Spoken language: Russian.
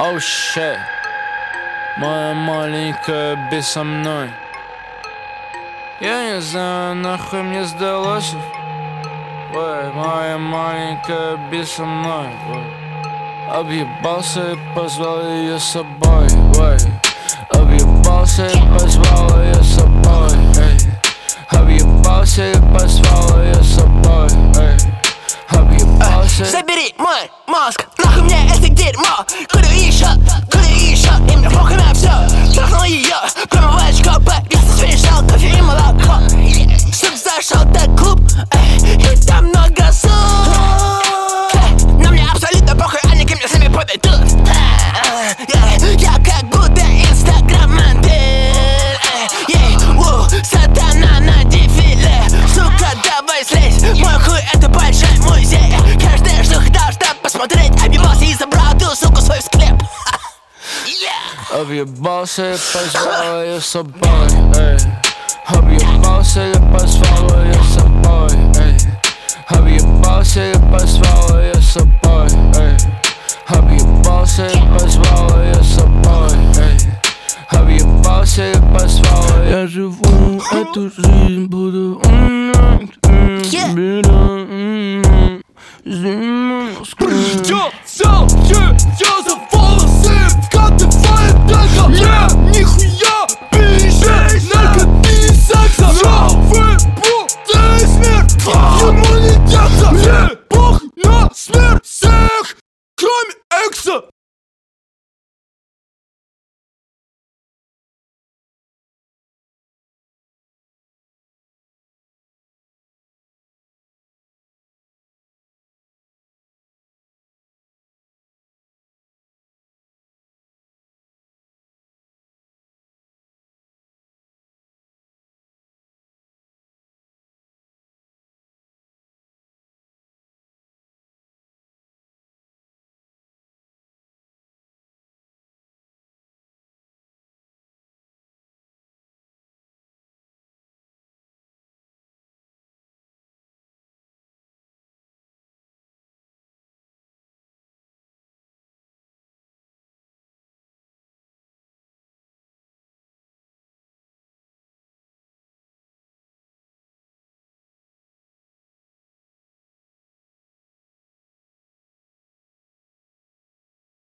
Oh shit. Моя маленькая без со мной. Я не знаю, нахуй мне сдалось. Ой, моя маленькая без со мной. Объебался и позвал ее с собой. Ой. Объебался и позвал ее с собой. Объебался и позвал ее с собой. Объебался. Забери мой мозг, нахуй мне это дерьмо. Курю еще, и мне похуй на все. Трахнул ее, прямо в очко, я смешал кофе и молоко. Чтоб зашел так клуб, и там много су. Но мне абсолютно похуй, они ко мне сами подойдут. Я как будто инстаграм-модель. Сатана на дефиле. Сука, давай слезь, мой хуй это большой музей. Каждая шлюха должна посмотреть. Объебался и забрал ту суку свой в склеп. Объебался и позвал ее с собой. Объебался и позвал ее с собой. Объебался и позвал ее с собой. Объебался и позвал ее с собой. Объебался и позвал ее. Я живу эту жизнь, буду умирать.